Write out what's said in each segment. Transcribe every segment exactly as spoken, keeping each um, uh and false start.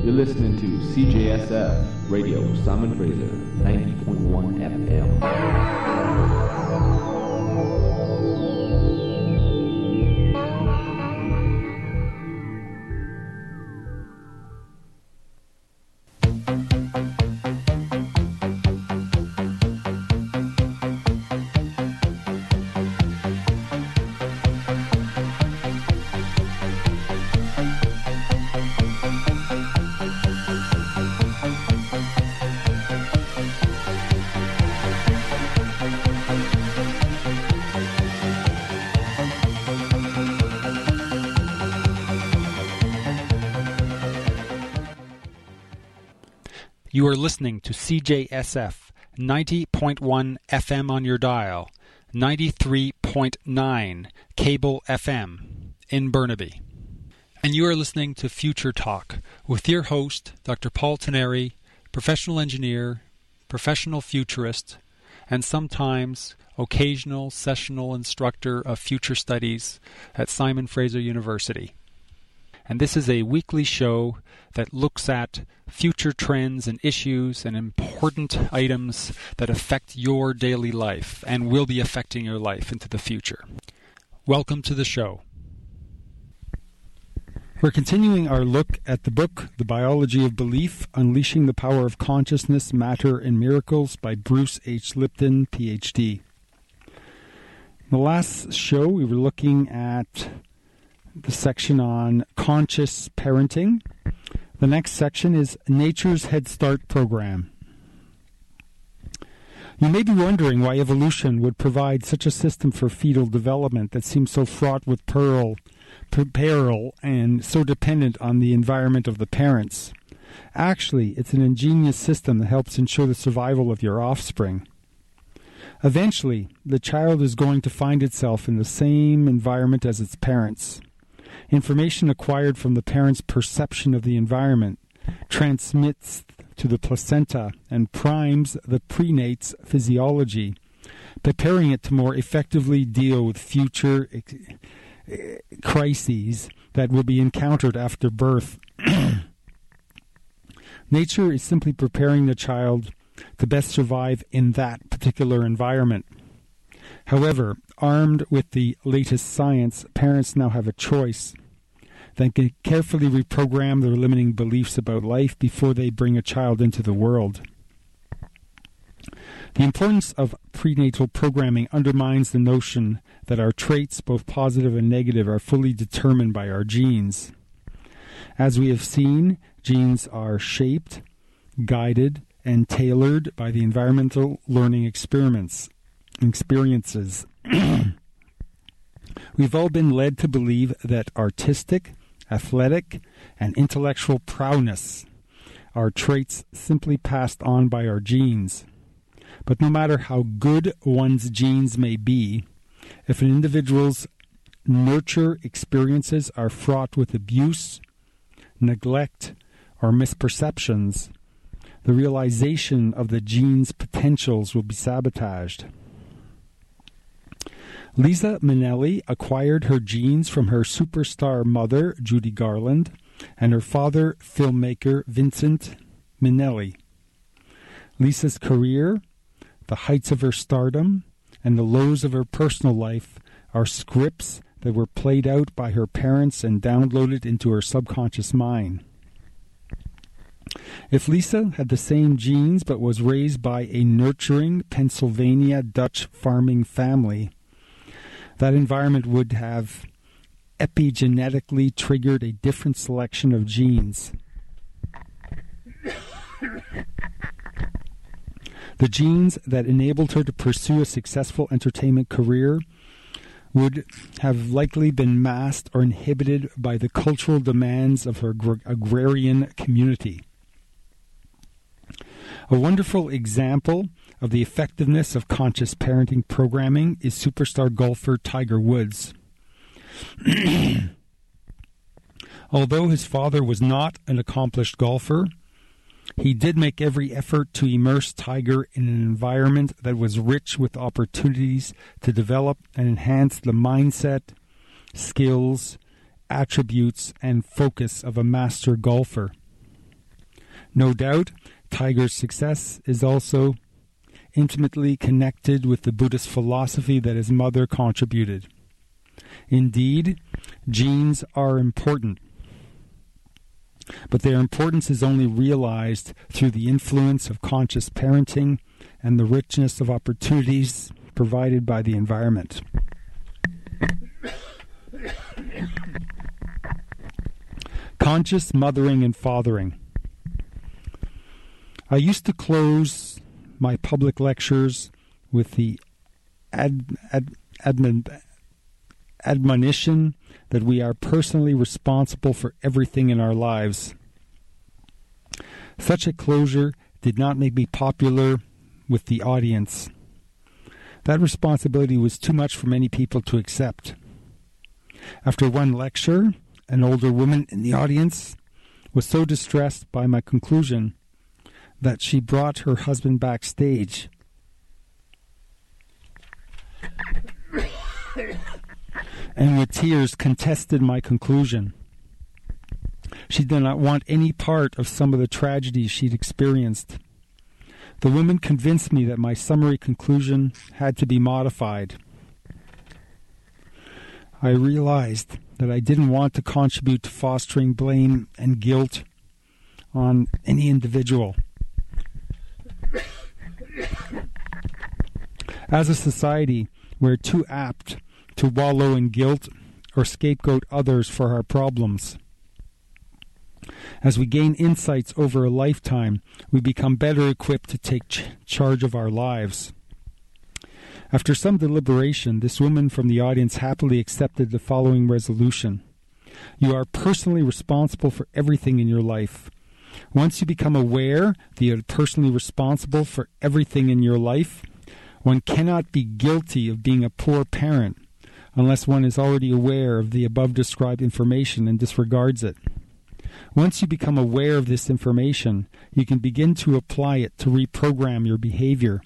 You're listening to C J S F Radio, Simon Fraser, ninety point one F M. You are listening to C J S F, ninety point one F M on your dial, ninety-three point nine cable F M in Burnaby. And you are listening to Future Talk with your host, Doctor Paul Teneri, professional engineer, professional futurist, and sometimes occasional sessional instructor of future studies at Simon Fraser University. And this is a weekly show that looks at future trends and issues and important items that affect your daily life and will be affecting your life into the future. Welcome to the show. We're continuing our look at the book, The Biology of Belief, Unleashing the Power of Consciousness, Matter, and Miracles by Bruce H. Lipton, P H D. In the last show, we were looking at the section on conscious parenting. The next section is Nature's Head Start Program. You may be wondering why evolution would provide such a system for fetal development that seems so fraught with peril, peril and so dependent on the environment of the parents. Actually, it's an ingenious system that helps ensure the survival of your offspring. Eventually, the child is going to find itself in the same environment as its parents. Information acquired from the parent's perception of the environment transmits to the placenta and primes the prenate's physiology, preparing it to more effectively deal with future crises that will be encountered after birth. Nature is simply preparing the child to best survive in that particular environment. However, armed with the latest science, parents now have a choice. They can carefully reprogram their limiting beliefs about life before they bring a child into the world. The importance of prenatal programming undermines the notion that our traits, both positive and negative, are fully determined by our genes. As we have seen, genes are shaped, guided, and tailored by the environmental learning experiments. experiences. We've all been led to believe that artistic, athletic, and intellectual prowess are traits simply passed on by our genes. But no matter how good one's genes may be, if an individual's nurture experiences are fraught with abuse, neglect, or misperceptions, the realization of the gene's potentials will be sabotaged. Liza Minnelli acquired her genes from her superstar mother, Judy Garland, and her father, filmmaker Vincent Minnelli. Lisa's career, the heights of her stardom, and the lows of her personal life are scripts that were played out by her parents and downloaded into her subconscious mind. If Lisa had the same genes but was raised by a nurturing Pennsylvania Dutch farming family, that environment would have epigenetically triggered a different selection of genes. The genes that enabled her to pursue a successful entertainment career would have likely been masked or inhibited by the cultural demands of her gr- agrarian community. A wonderful example of the effectiveness of conscious parenting programming is superstar golfer Tiger Woods. Although his father was not an accomplished golfer, he did make every effort to immerse Tiger in an environment that was rich with opportunities to develop and enhance the mindset, skills, attributes, and focus of a master golfer. No doubt, Tiger's success is also intimately connected with the Buddhist philosophy that his mother contributed. Indeed, genes are important, but their importance is only realized through the influence of conscious parenting and the richness of opportunities provided by the environment. Conscious mothering and fathering. I used to close my public lectures with the ad, ad, admon, admonition that we are personally responsible for everything in our lives. Such a closure did not make me popular with the audience. That responsibility was too much for many people to accept. After one lecture, an older woman in the audience was so distressed by my conclusion that she brought her husband backstage and with tears contested my conclusion. She did not want any part of some of the tragedies she'd experienced. The woman convinced me that my summary conclusion had to be modified. I realized that I didn't want to contribute to fostering blame and guilt on any individual. As a society, we're too apt to wallow in guilt or scapegoat others for our problems. As we gain insights over a lifetime, we become better equipped to take ch- charge of our lives. After some deliberation, this woman from the audience happily accepted the following resolution. You are personally responsible for everything in your life. Once you become aware that you are personally responsible for everything in your life, one cannot be guilty of being a poor parent unless one is already aware of the above described information and disregards it. Once you become aware of this information, you can begin to apply it to reprogram your behavior.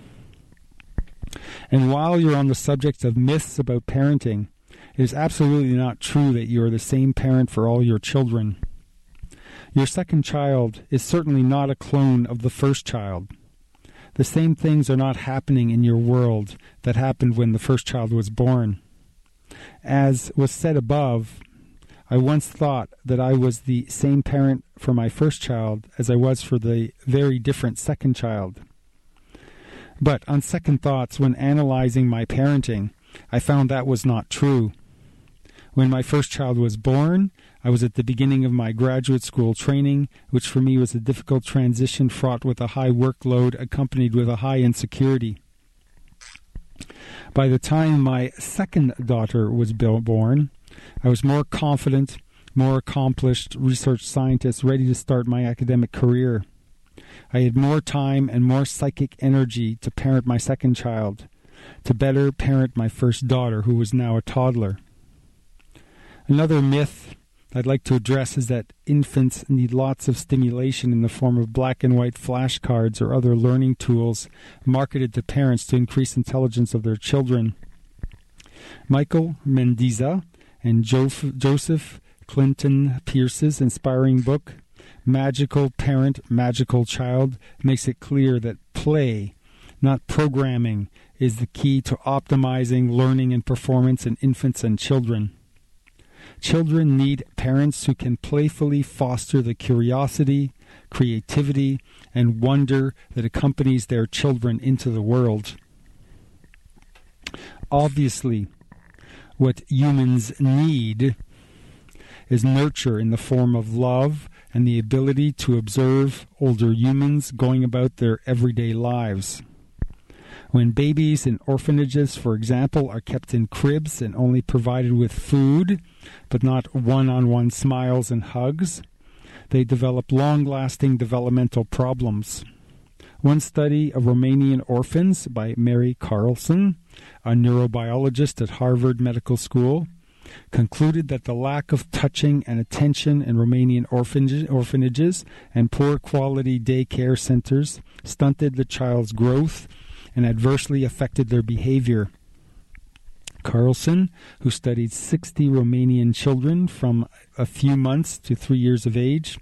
And while you're on the subject of myths about parenting, it is absolutely not true that you are the same parent for all your children. Your second child is certainly not a clone of the first child. The same things are not happening in your world that happened when the first child was born. As was said above, I once thought that I was the same parent for my first child as I was for the very different second child. But on second thoughts, when analyzing my parenting, I found that was not true. When my first child was born, I was at the beginning of my graduate school training, which for me was a difficult transition fraught with a high workload accompanied with a high insecurity. By the time my second daughter was born, I was more confident, more accomplished research scientist ready to start my academic career. I had more time and more psychic energy to parent my second child, to better parent my first daughter, who was now a toddler. Another myth I'd like to address is that infants need lots of stimulation in the form of black and white flashcards or other learning tools marketed to parents to increase intelligence of their children. Michael Mendiza and Joseph Clinton Pierce's inspiring book, Magical Parent, Magical Child, makes it clear that play, not programming, is the key to optimizing learning and performance in infants and children. Children need parents who can playfully foster the curiosity, creativity, and wonder that accompanies their children into the world. Obviously, what humans need is nurture in the form of love and the ability to observe older humans going about their everyday lives. When babies in orphanages, for example, are kept in cribs and only provided with food, but not one-on-one smiles and hugs, they develop long-lasting developmental problems. One study of Romanian orphans by Mary Carlson, a neurobiologist at Harvard Medical School, concluded that the lack of touching and attention in Romanian orphanages and poor quality daycare centers stunted the child's growth and adversely affected their behavior. Carlson, who studied sixty Romanian children from a few months to three years of age,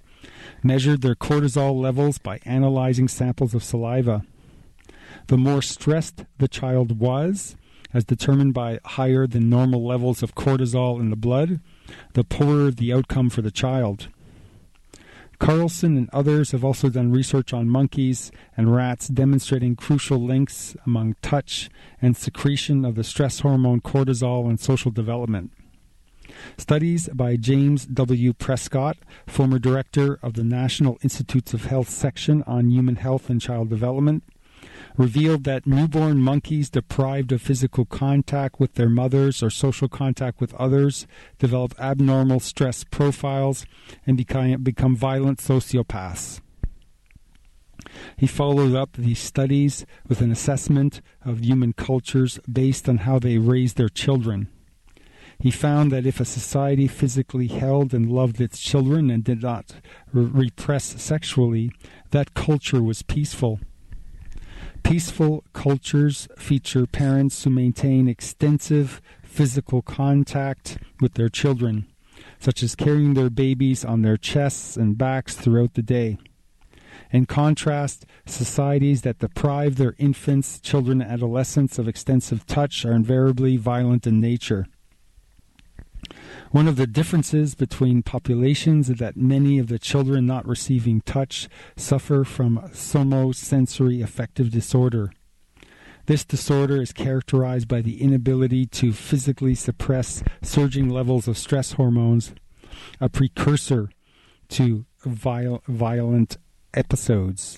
measured their cortisol levels by analyzing samples of saliva. The more stressed the child was, as determined by higher than normal levels of cortisol in the blood, the poorer the outcome for the child. Carlson and others have also done research on monkeys and rats demonstrating crucial links among touch and secretion of the stress hormone cortisol and social development. Studies by James W. Prescott, former director of the National Institutes of Health section on human health and child development, revealed that newborn monkeys deprived of physical contact with their mothers or social contact with others develop abnormal stress profiles and become, become violent sociopaths. He followed up these studies with an assessment of human cultures based on how they raised their children. He found that if a society physically held and loved its children and did not re- repress sexually, that culture was peaceful. Peaceful cultures feature parents who maintain extensive physical contact with their children, such as carrying their babies on their chests and backs throughout the day. In contrast, societies that deprive their infants, children, and adolescents of extensive touch are invariably violent in nature. One of the differences between populations is that many of the children not receiving touch suffer from somosensory affective disorder. This disorder is characterized by the inability to physically suppress surging levels of stress hormones, a precursor to viol- violent episodes.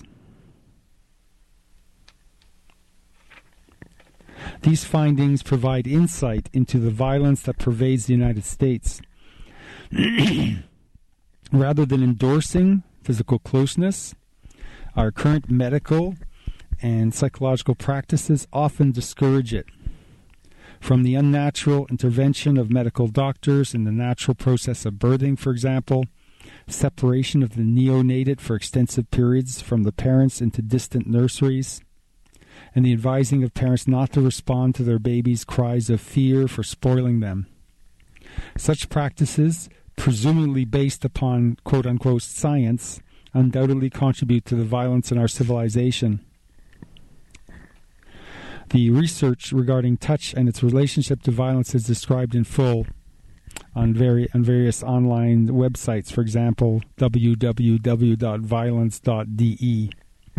These findings provide insight into the violence that pervades the United States. Rather than endorsing physical closeness, our current medical and psychological practices often discourage it. From the unnatural intervention of medical doctors in the natural process of birthing, for example, separation of the neonatate for extensive periods from the parents into distant nurseries, and the advising of parents not to respond to their babies' cries of fear for spoiling them. Such practices, presumably based upon quote-unquote science, undoubtedly contribute to the violence in our civilization. The research regarding touch and its relationship to violence is described in full on, vari- on various online websites, for example, w w w dot violence dot d e.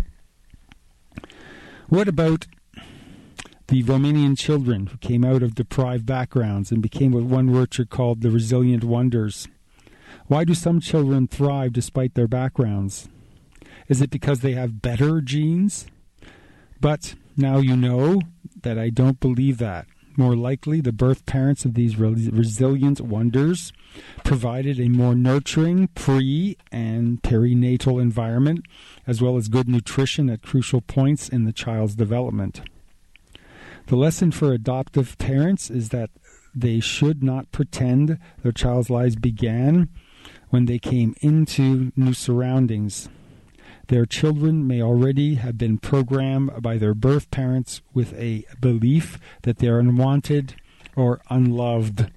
What about the Romanian children who came out of deprived backgrounds and became what one Richard called the resilient wonders? Why do some children thrive despite their backgrounds? Is it because they have better genes? But now you know that I don't believe that. More likely, the birth parents of these re- resilient wonders provided a more nurturing pre- and perinatal environment, as well as good nutrition at crucial points in the child's development. The lesson for adoptive parents is that they should not pretend their child's lives began when they came into new surroundings. Their children may already have been programmed by their birth parents with a belief that they are unwanted or unloved.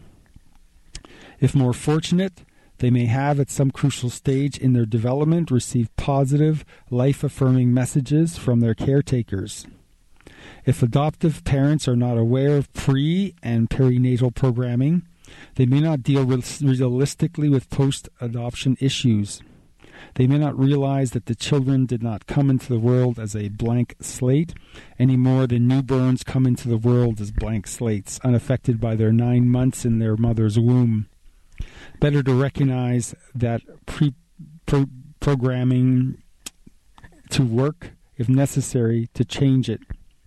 If more fortunate, they may have at some crucial stage in their development received positive, life-affirming messages from their caretakers. If adoptive parents are not aware of pre- and perinatal programming, they may not deal realistically with post-adoption issues. They may not realize that the children did not come into the world as a blank slate any more than newborns come into the world as blank slates, unaffected by their nine months in their mother's womb. Better to recognize that pre- pro- programming to work, if necessary, to change it.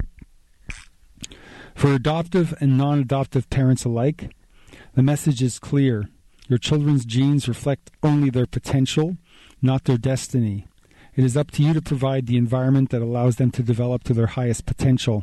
For adoptive and non-adoptive parents alike, the message is clear. Your children's genes reflect only their potential, not their destiny. It is up to you to provide the environment that allows them to develop to their highest potential.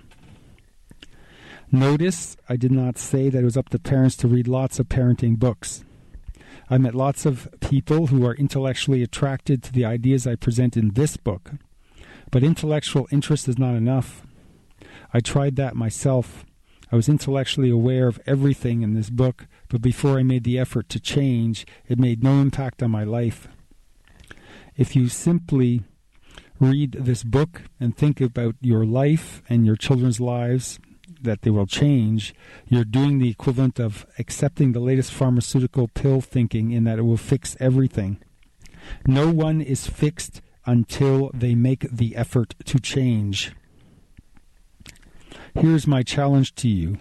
Notice, I did not say that it was up to parents to read lots of parenting books. I met lots of people who are intellectually attracted to the ideas I present in this book, but intellectual interest is not enough. I tried that myself. I was intellectually aware of everything in this book, but before I made the effort to change, it made no impact on my life. If you simply read this book and think about your life and your children's lives, that they will change, you're doing the equivalent of accepting the latest pharmaceutical pill thinking in that it will fix everything. No one is fixed until they make the effort to change. Here's my challenge to you.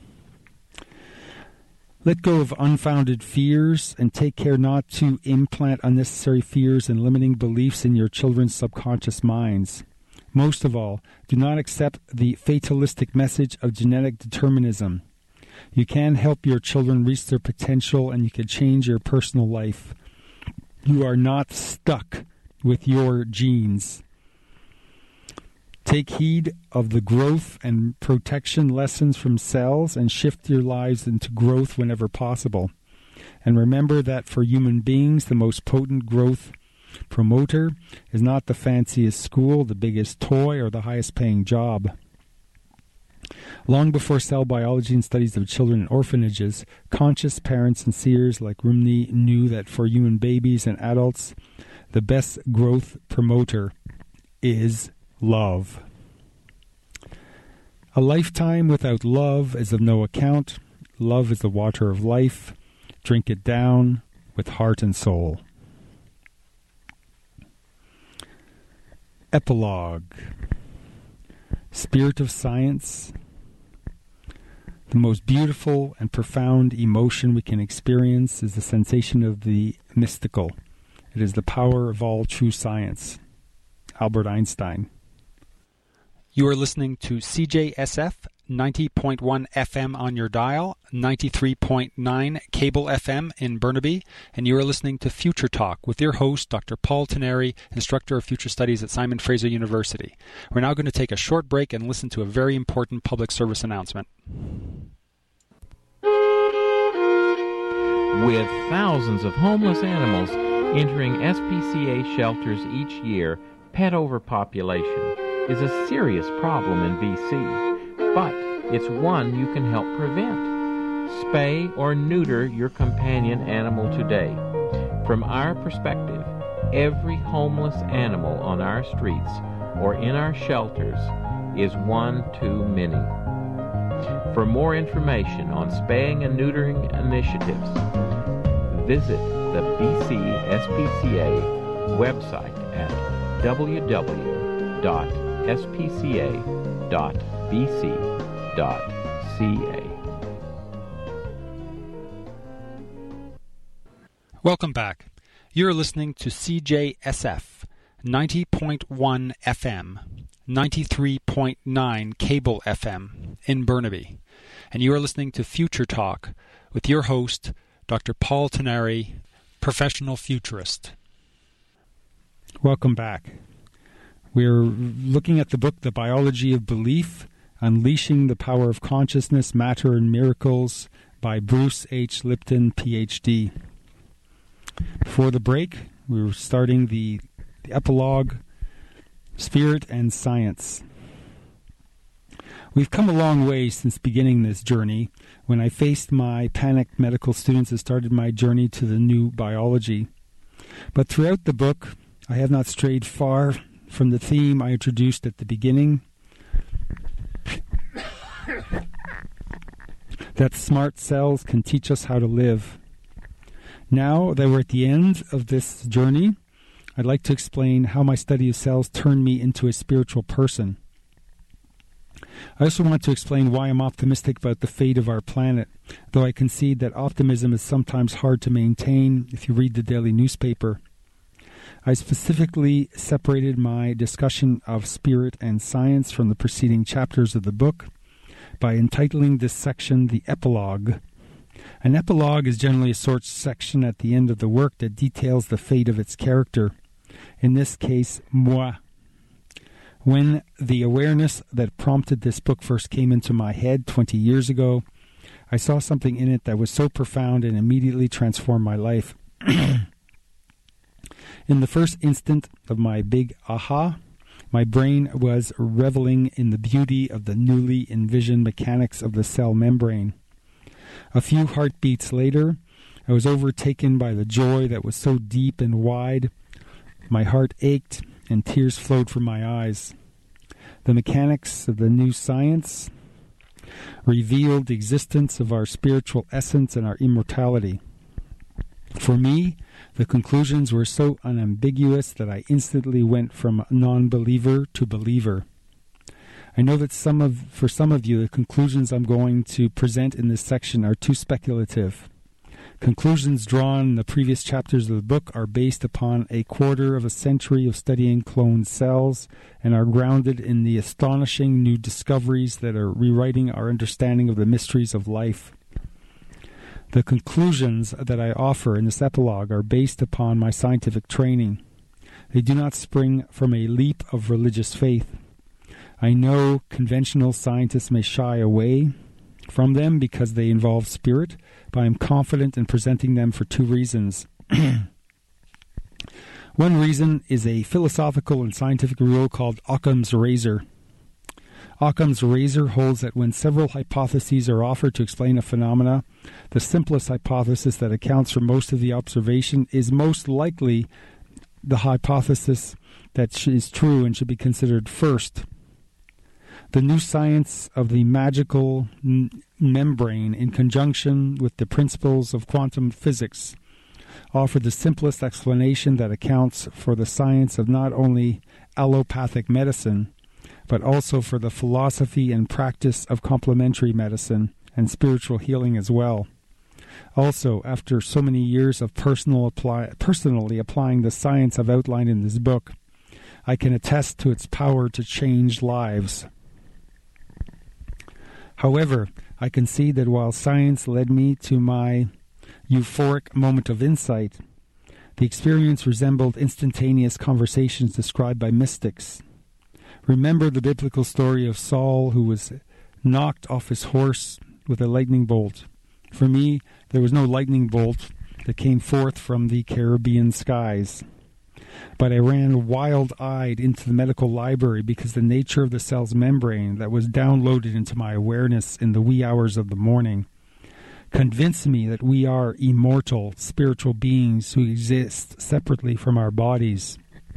Let go of unfounded fears and take care not to implant unnecessary fears and limiting beliefs in your children's subconscious minds. Most of all, do not accept the fatalistic message of genetic determinism. You can help your children reach their potential and you can change your personal life. You are not stuck with your genes. Take heed of the growth and protection lessons from cells and shift your lives into growth whenever possible. And remember that for human beings, the most potent growth promoter is not the fanciest school, the biggest toy, or the highest paying job. Long before cell biology and studies of children in orphanages, conscious parents and seers like Rumney knew that for human babies and adults, the best growth promoter is love. A lifetime without love is of no account. Love is the water of life. Drink it down with heart and soul. Epilogue. Spirit of science. The most beautiful and profound emotion we can experience is the sensation of the mystical. It is the power of all true science. Albert Einstein. You are listening to C J S F, ninety point one F M on your dial, ninety-three point nine cable F M in Burnaby, and you are listening to Future Talk with your host, Doctor Paul Teneri, Instructor of Future Studies at Simon Fraser University. We're now going to take a short break and listen to a very important public service announcement. With thousands of homeless animals entering S P C A shelters each year, pet overpopulation is a serious problem in B C, but it's one you can help prevent. Spay or neuter your companion animal today. From our perspective, every homeless animal on our streets or in our shelters is one too many. For more information on spaying and neutering initiatives, visit the B C S P C A website at w w w dot s p c a dot b c dot c a. Welcome back. You're listening to C J S F, ninety point one F M, ninety-three point nine cable F M in Burnaby, and you are listening to Future Talk with your host, Doctor Paul Teneri, professional futurist. Welcome back. We're looking at the book, The Biology of Belief, Unleashing the Power of Consciousness, Matter, and Miracles by Bruce H. Lipton, P H D. Before the break, we were starting the, the epilogue, Spirit and Science. We've come a long way since beginning this journey. When I faced my panicked medical students and started my journey to the new biology. But throughout the book, I have not strayed far from the theme I introduced at the beginning, that smart cells can teach us how to live. Now that we're at the end of this journey, I'd like to explain how my study of cells turned me into a spiritual person. I also want to explain why I'm optimistic about the fate of our planet, though I concede that optimism is sometimes hard to maintain if you read the daily newspaper. I specifically separated my discussion of spirit and science from the preceding chapters of the book by entitling this section the epilogue. An epilogue is generally a short section at the end of the work that details the fate of its character, in this case, moi. When the awareness that prompted this book first came into my head twenty years ago, I saw something in it that was so profound and immediately transformed my life. In the first instant of my big aha, my brain was reveling in the beauty of the newly envisioned mechanics of the cell membrane. A few heartbeats later, I was overtaken by the joy that was so deep and wide My heart ached and tears flowed from my eyes. The mechanics of the new science revealed the existence of our spiritual essence and our immortality. For me, the conclusions were so unambiguous that I instantly went from non-believer to believer. I know that some of, for some of you, the conclusions I'm going to present in this section are too speculative. Conclusions drawn in the previous chapters of the book are based upon a quarter of a century of studying cloned cells and are grounded in the astonishing new discoveries that are rewriting our understanding of the mysteries of life. The conclusions that I offer in this epilogue are based upon my scientific training. They do not spring from a leap of religious faith. I know conventional scientists may shy away from them because they involve spirit, but I am confident in presenting them for two reasons. One reason is a philosophical and scientific rule called Occam's razor. Occam's razor holds that when several hypotheses are offered to explain a phenomena, the simplest hypothesis that accounts for most of the observation is most likely the hypothesis that is true and should be considered first. The new science of the magical n- membrane, in conjunction with the principles of quantum physics, offer the simplest explanation that accounts for the science of not only allopathic medicine, but also for the philosophy and practice of complementary medicine and spiritual healing as well. Also, after so many years of personal apply, personally applying the science I've outlined in this book, I can attest to its power to change lives. However, I can see that while science led me to my euphoric moment of insight, the experience resembled instantaneous conversations described by mystics. Remember the biblical story of Saul, who was knocked off his horse with a lightning bolt. For me, there was no lightning bolt that came forth from the Caribbean skies. But I ran wild-eyed into the medical library because the nature of the cell's membrane that was downloaded into my awareness in the wee hours of the morning convinced me that we are immortal, spiritual beings who exist separately from our bodies.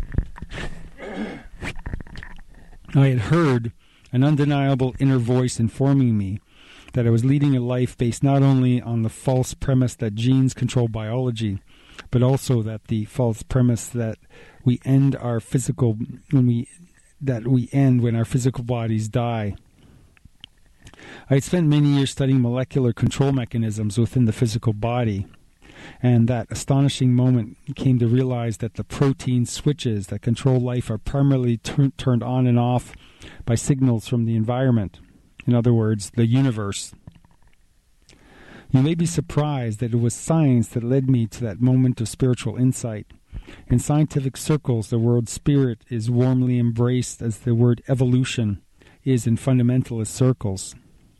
I had heard an undeniable inner voice informing me that I was leading a life based not only on the false premise that genes control biology, but also that the false premise that we end our physical when we that we end when our physical bodies die. I had spent many years studying molecular control mechanisms within the physical body, and that astonishing moment came to realize that the protein switches that control life are primarily tur- turned on and off by signals from the environment. In other words, the universe. You may be surprised that it was science that led me to that moment of spiritual insight. In scientific circles, the word spirit is warmly embraced as the word evolution is in fundamentalist circles.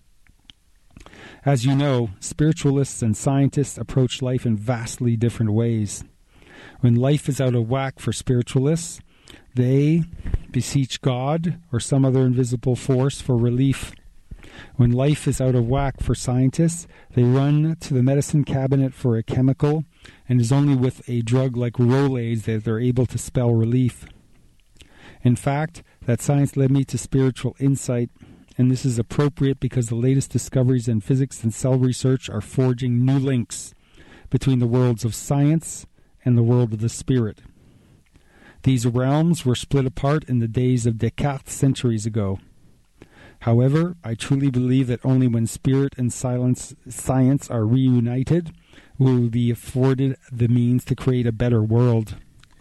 As you know, spiritualists and scientists approach life in vastly different ways. When life is out of whack for spiritualists, they beseech God or some other invisible force for relief. When life is out of whack for scientists, they run to the medicine cabinet for a chemical, and it is only with a drug like Rolaids that they're able to spell relief. In fact, that science led me to spiritual insight, and this is appropriate because the latest discoveries in physics and cell research are forging new links between the worlds of science and the world of the spirit. These realms were split apart in the days of Descartes centuries ago. However, I truly believe that only when spirit and silence, science are reunited will we be afforded the means to create a better world.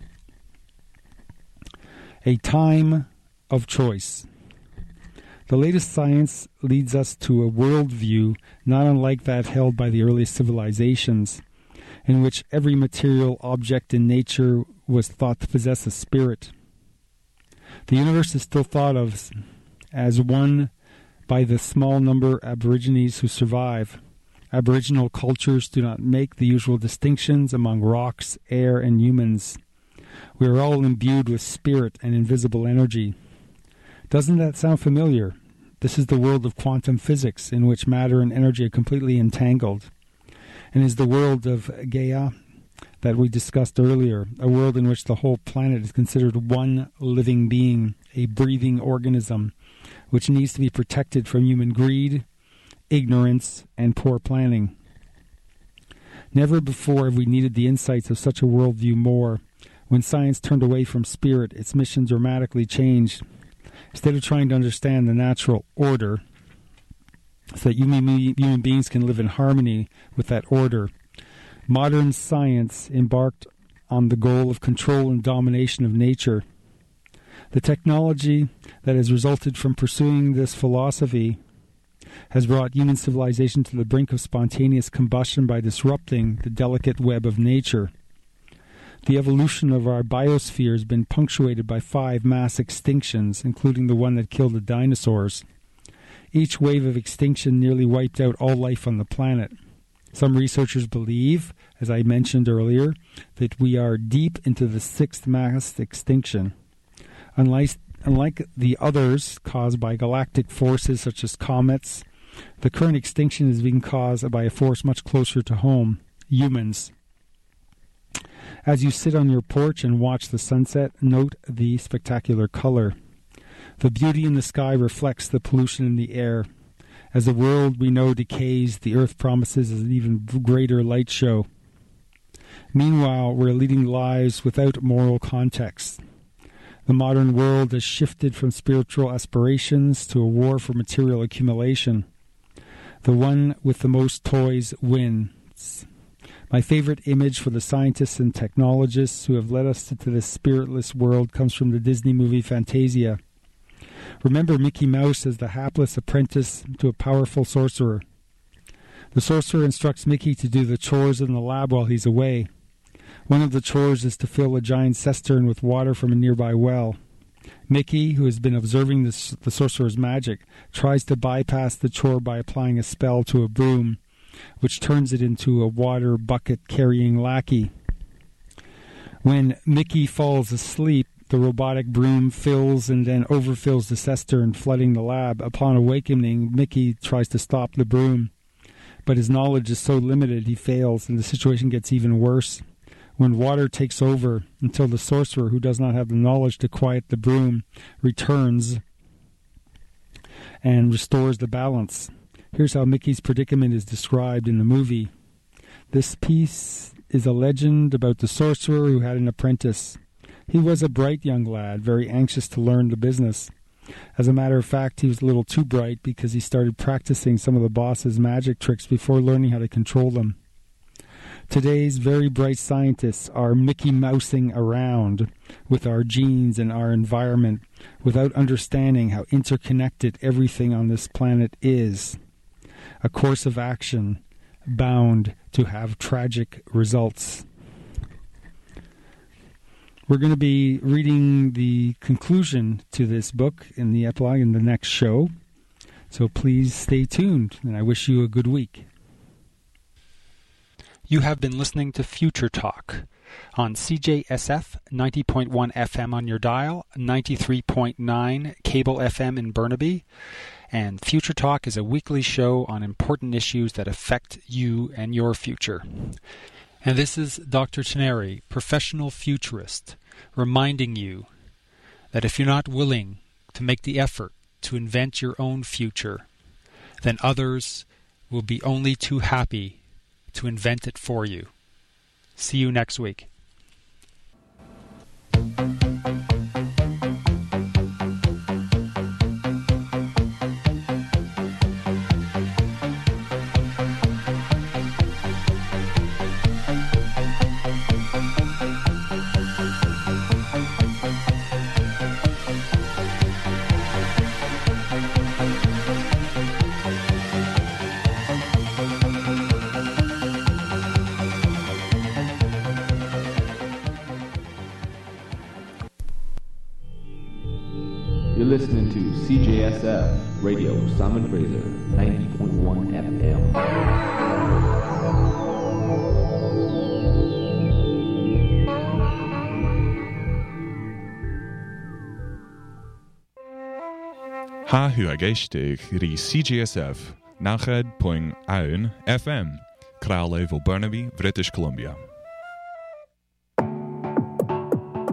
A time of choice. The latest science leads us to a worldview not unlike that held by the earliest civilizations, in which every material object in nature was thought to possess a spirit. The universe is still thought of as one by the small number of Aborigines who survive. Aboriginal cultures do not make the usual distinctions among rocks, air, and humans. We are all imbued with spirit and invisible energy. Doesn't that sound familiar? This is the world of quantum physics, in which matter and energy are completely entangled, and is the world of Gaia, that we discussed earlier, a world in which the whole planet is considered one living being, a breathing organism, which needs to be protected from human greed, ignorance, and poor planning. Never before have we needed the insights of such a worldview more. When science turned away from spirit, its mission dramatically changed. Instead of trying to understand the natural order, so that human, human beings can live in harmony with that order, modern science embarked on the goal of control and domination of nature. The technology that has resulted from pursuing this philosophy has brought human civilization to the brink of spontaneous combustion by disrupting the delicate web of nature. The evolution of our biosphere has been punctuated by five mass extinctions, including the one that killed the dinosaurs. Each wave of extinction nearly wiped out all life on the planet. Some researchers believe, as I mentioned earlier, that we are deep into the sixth mass extinction. Unlike, unlike the others caused by galactic forces such as comets, the current extinction is being caused by a force much closer to home, humans. As you sit on your porch and watch the sunset, note the spectacular color. The beauty in the sky reflects the pollution in the air. As the world we know decays, the earth promises an even greater light show. Meanwhile, we're leading lives without moral context. The modern world has shifted from spiritual aspirations to a war for material accumulation. The one with the most toys wins. My favorite image for the scientists and technologists who have led us into this spiritless world comes from the Disney movie Fantasia. Remember Mickey Mouse as the hapless apprentice to a powerful sorcerer. The sorcerer instructs Mickey to do the chores in the lab while he's away. One of the chores is to fill a giant cistern with water from a nearby well. Mickey, who has been observing this, the sorcerer's magic, tries to bypass the chore by applying a spell to a broom, which turns it into a water bucket-carrying lackey. When Mickey falls asleep, the robotic broom fills and then overfills the cistern, flooding the lab. Upon awakening, Mickey tries to stop the broom, but his knowledge is so limited he fails, and the situation gets even worse. When water takes over, until the sorcerer, who does not have the knowledge to quiet the broom, returns and restores the balance. Here's how Mickey's predicament is described in the movie. This piece is a legend about the sorcerer who had an apprentice. He was a bright young lad, very anxious to learn the business. As a matter of fact, he was a little too bright because he started practicing some of the boss's magic tricks before learning how to control them. Today's very bright scientists are Mickey Mousing around with our genes and our environment without understanding how interconnected everything on this planet is. A course of action bound to have tragic results. We're going to be reading the conclusion to this book in the epilogue in the next show. So please stay tuned, and I wish you a good week. You have been listening to Future Talk on C J S F ninety point one F M on your dial, ninety-three point nine cable F M in Burnaby. And Future Talk is a weekly show on important issues that affect you and your future. And this is Doctor Teneri, professional futurist, reminding you that if you're not willing to make the effort to invent your own future, then others will be only too happy to invent it for you. See you next week. You're listening to C J S F Radio Simon Fraser, ninety point one F M. Ha hu agéisteach rí C J S F ninety point one F M, Crowley, Burnaby, British Columbia.